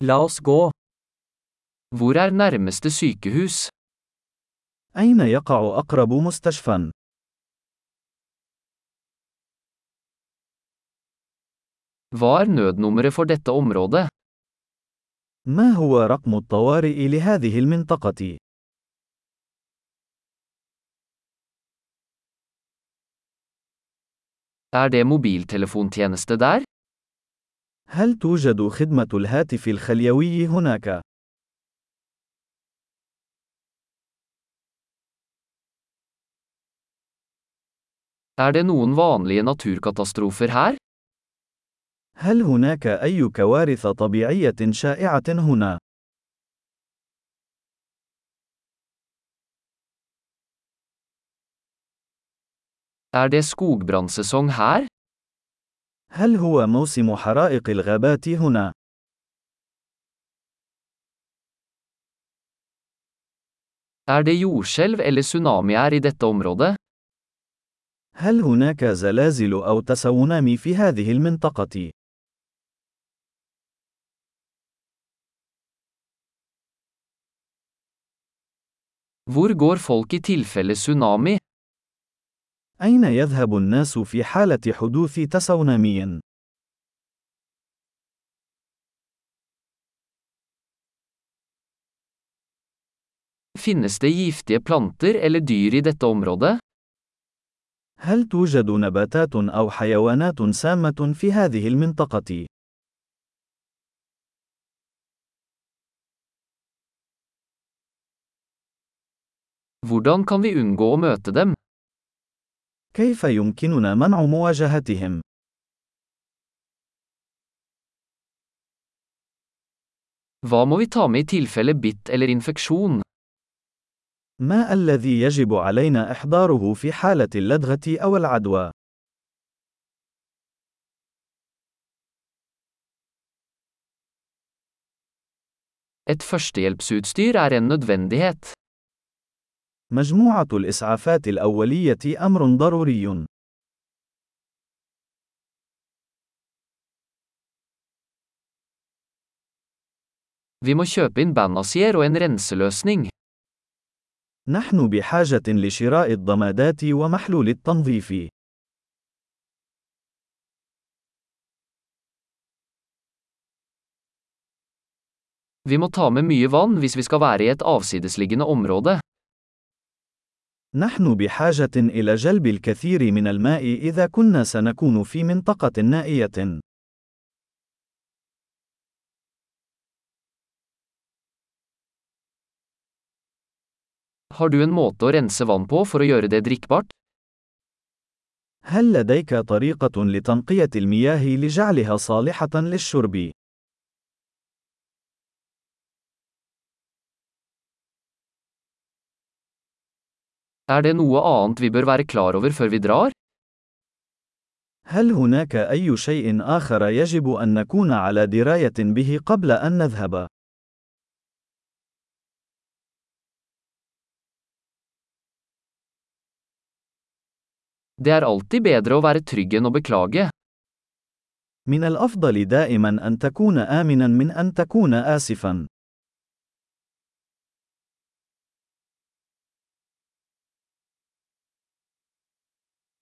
La oss gå. Hvor er nærmeste sykehus? أين يقع أقرب مستشفى؟ Hva er nødnummeret for dette området? ما هو رقم الطوارئ لهذه المنطقة؟ Er det mobiltelefontjeneste der? هل توجد خدمة الهاتف الخليوي هناك؟ Er det noen vanlige naturkatastrofer her? هل هناك أي كوارث طبيعية شائعة هنا؟ Er det skogbrannsesong her? هل هو موسم حرائق الغابات هنا؟ Er det jordskjelv eller tsunamier i dette området? هل هناك زلازل أو تسونامي في هذه المنطقة؟ Hvor går folk i tilfelle tsunami? أين يذهب الناس في حالة حدوث تسونامي؟ Finnes det giftige planter eller dyr i dette området? هل توجد نباتات أو حيوانات سامة في هذه المنطقة؟ Hvordan kan vi unngå å møte dem? كيف يمكننا منع مواجهتهم؟ Hva må vi ta med i tilfelle bitt eller infeksjon? ما الذي يجب علينا إحضاره في حالة اللدغة أو العدوى؟ Et førstehjelpsutstyr er en nødvendighet. مجموعة الإسعافات الأولية أمر ضروري. Vi må kjøpe inn bandasier og en renseløsning. نحن بحاجة لشراء الضمادات ومحلول التنظيف. Vi må ta med mye vann hvis vi skal være i et avsidesliggende område. نحن بحاجة إلى جلب الكثير من الماء إذا كنا سنكون في منطقة نائية. Har du en måte å rense vann på for å gjøre det drikkbart? هل لديك طريقة لتنقية المياه لجعلها صالحة للشرب؟ Er det noe annet vi bør være klar over før vi drar? هل هناك أي شيء آخر يجب أن نكون على دراية به قبل أن نذهب؟ Det er alltid bedre å være trygg enn å beklage. من الأفضل دائما أن تكون آمنا من أن تكون آسفا.